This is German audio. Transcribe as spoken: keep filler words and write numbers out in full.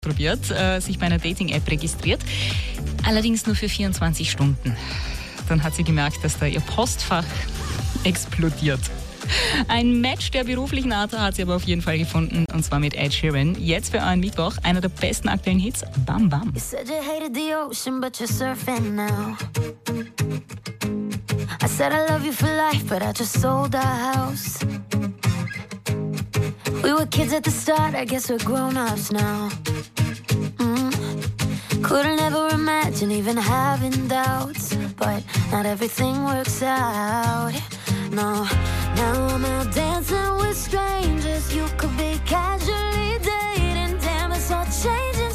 probiert, äh, sich bei einer Dating-App registriert. Allerdings nur für vierundzwanzig Stunden. Dann hat sie gemerkt, dass da ihr Postfach explodiert. Ein Match der beruflichen Art hat sie aber auf jeden Fall gefunden, und zwar mit Ed Sheeran. Jetzt für euren Mittwoch einer der besten aktuellen Hits, Bam Bam. You said you hated the ocean, but you're surfing now. I said I love you for life, but I just sold our house. We were kids at the start, I guess we're grown-ups now. Mm. Couldn't ever imagine even having doubts, but not everything works out. No, now I'm out dancing with strangers. You could be casually dating, damn, it's all changing